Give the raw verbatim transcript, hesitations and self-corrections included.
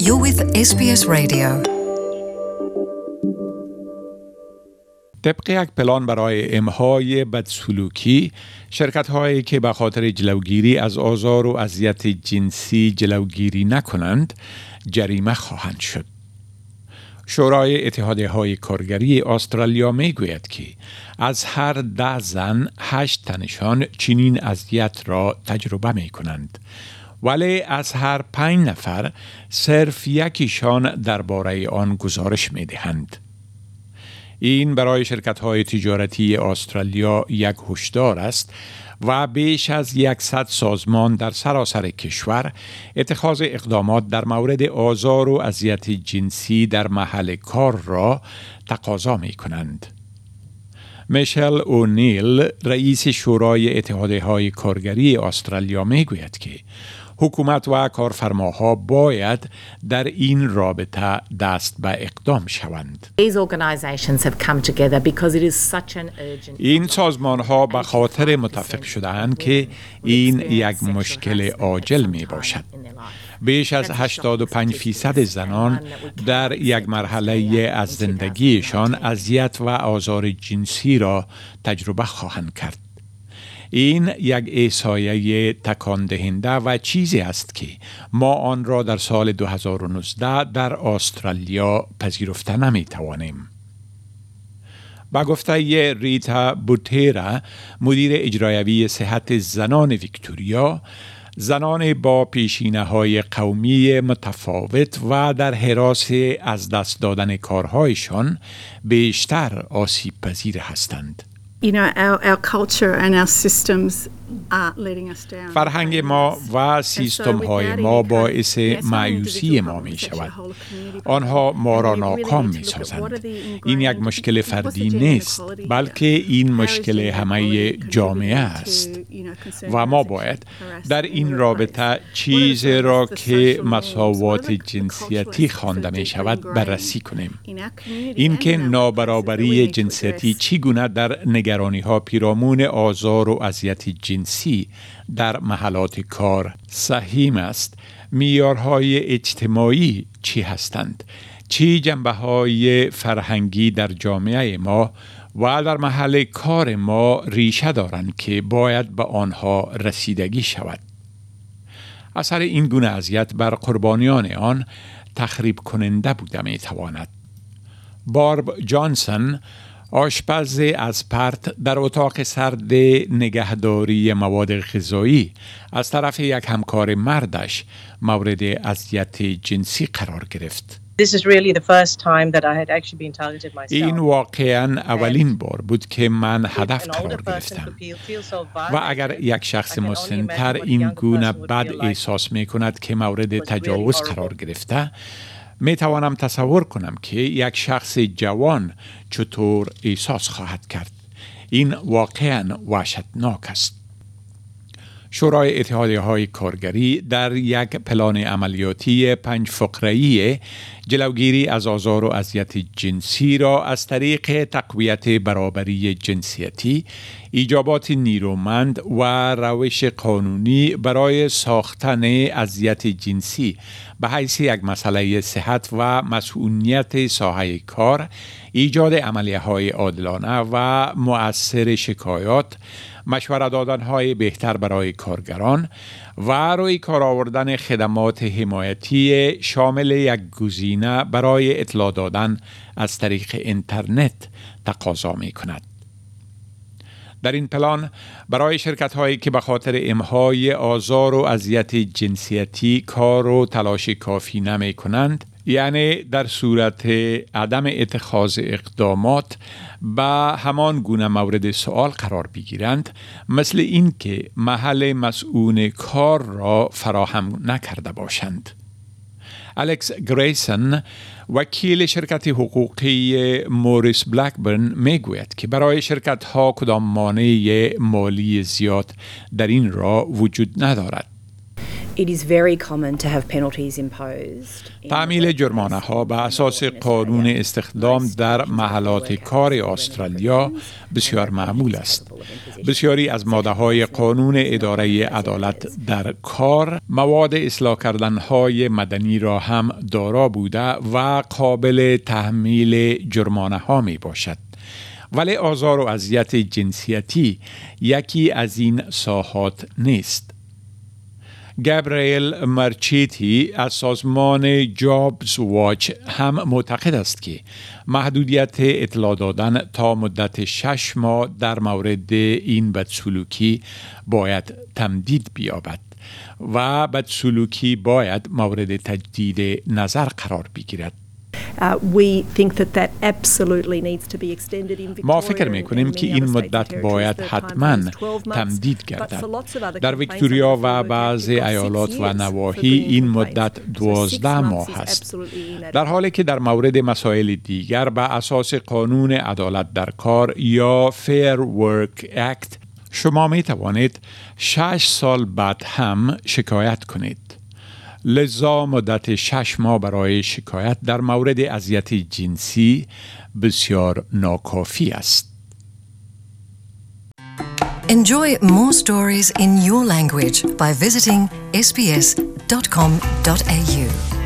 You're with اس بی اس Radio. طبق یک پلان برای امحای بدسلوکی، شرکت‌هایی که به خاطر جلوگیری از آزار و اذیت جنسی جلوگیری نکنند، جریمه خواهند شد. شورای اتحادیه‌های کارگری استرالیا می‌گوید که از هر ده زن، هشت تنشان چنین اذیت را تجربه می‌کنند. ولی از هر پنج نفر صرف یکیشان درباره آن گزارش می‌دهند. این برای شرکت‌های تجارتی استرالیا یک هشدار است و بیش از صد سازمان در سراسر کشور اتخاذ اقدامات در مورد آزار و اذیت جنسی در محل کار را تقاضا می‌کنند. میشل اونیل، رئیس شورای اتحادیه‌های کارگری استرالیا می‌گوید که حکومت و کارفرماها باید در این رابطه دست به اقدام شوند. این سازمان‌ها به خاطر متفق شده‌اند که این یک مشکل عاجل می باشد. بیش از هشتاد و پنج درصد زنان در یک مرحله از زندگیشان اذیت و آزار جنسی را تجربه خواهند کرد. این یک احصایه تکان دهنده و چیزی است که ما آن را در سال دو هزار و نوزده در استرالیا پذیرفته نمی توانیم. با گفته ریتا بوتیرا، مدیر اجرایوی صحت زنان ویکتوریا، زنان با پیشینه‌های قومی متفاوت و در حراس از دست دادن کارهایشان بیشتر آسیب پذیر هستند. You know, our, our culture and our systems are letting us down. فرهنگ ما و سیستم های ما باعث مایوسی ما می شود. آنها ما را ناکام می سازند. این یک مشکل فردی نیست، بلکه این مشکل همه جامعه است. و ما باید در این رابطه چیز را که مساوات جنسیتی خوانده می شود بررسی کنیم. اینکه نابرابری جنسیتی چگونه در نگرانی ها پیرامون آزار و اذیت جنسی در محلات کار سهیم است، معیارهای اجتماعی چی هستند، چی جنبه‌های فرهنگی در جامعه ما و در محل کار ما ریشه دارند که باید به آنها رسیدگی شود. اثر این گونه اذیت بر قربانیان آن تخریب کننده بوده می تواند. بارب جانسون، آشپز از پرت در اتاق سرد نگهداری مواد غذایی، از طرف یک همکار مردش مورد اذیت جنسی قرار گرفت. This is really the first time that I had actually been targeted myself. این واقعاً اولین بار بود که من هدف قرار گرفتم. و اگر یک شخص مسن‌تر این گونه بد احساس می کند که مورد تجاوز قرار گرفته، می توانم تصور کنم که یک شخص جوان چطور احساس خواهد کرد. این واقعاً وحشتناک است. شورای اتحادیه‌های کارگری در یک پلان عملیاتی پنج فقره‌ای جلوگیری از آزار و اذیت جنسی را از طریق تقویت برابری جنسیتی، ایجابات نیرومند و روش قانونی برای ساختن اذیت جنسی به حیث یک مسئله صحت و مسئولیت ساحه کار، ایجاد عملیه‌های عادلانه و مؤثر شکایات، مشوره دادن‌های بهتر برای کارگران و روی کار آوردن خدمات حمایتی شامل یک گزینه برای اطلاع دادن از طریق اینترنت تقاضا می‌کند. در این پلان برای شرکت‌هایی که به خاطر امحای آزار و اذیت جنسیتی کار و تلاش کافی نمی‌کنند، یعنی در صورت عدم اتخاذ اقدامات به همان گونه مورد سؤال قرار بگیرند، مثل این که محل مسئول کار را فراهم نکرده باشند. الکس گریسن، وکیل شرکت حقوقی موریس بلکبرن، میگوید که برای شرکت‌ها کدام مانع مالی زیاد در این راه وجود ندارد. It is very common to have penalties imposed. تعمیل جرمانه ها به اساس قانون استخدام در محلات کار استرالیا بسیار معمول است. بسیاری از ماده‌های قانون اداره عدالت در کار مواد اصلاح کردن‌های مدنی را هم دارا بوده و قابل تحمیل جرمانه ها می باشد. ولی آزار و اذیت جنسیتی یکی از این ساحات نیست. گابریل مرچیتی از سازمان جابز واچ هم معتقد است که محدودیت اطلاع دادن تا مدت شش ماه در مورد این بدسلوکی باید تمدید بیابد و بدسلوکی باید مورد تجدید نظر قرار بگیرد. Uh, we think that that absolutely needs to be extended in Victoria. ما فکر می‌کنیم که این مدت باید حتماً تمدید گردد. در ویکتوریا و بعضی ایالات و نواحی این مدت دوازده ماه است. در حالی که در مورد مسائل دیگر به اساس قانون عدالت در کار یا Fair Work Act شما می توانید شش سال بعد هم شکایت کنید. لذا مدت شش ماه برای شکایت در مورد اذیت جنسی بسیار ناکافی است. Enjoy more stories in your language by visiting s b s dot com dot a u.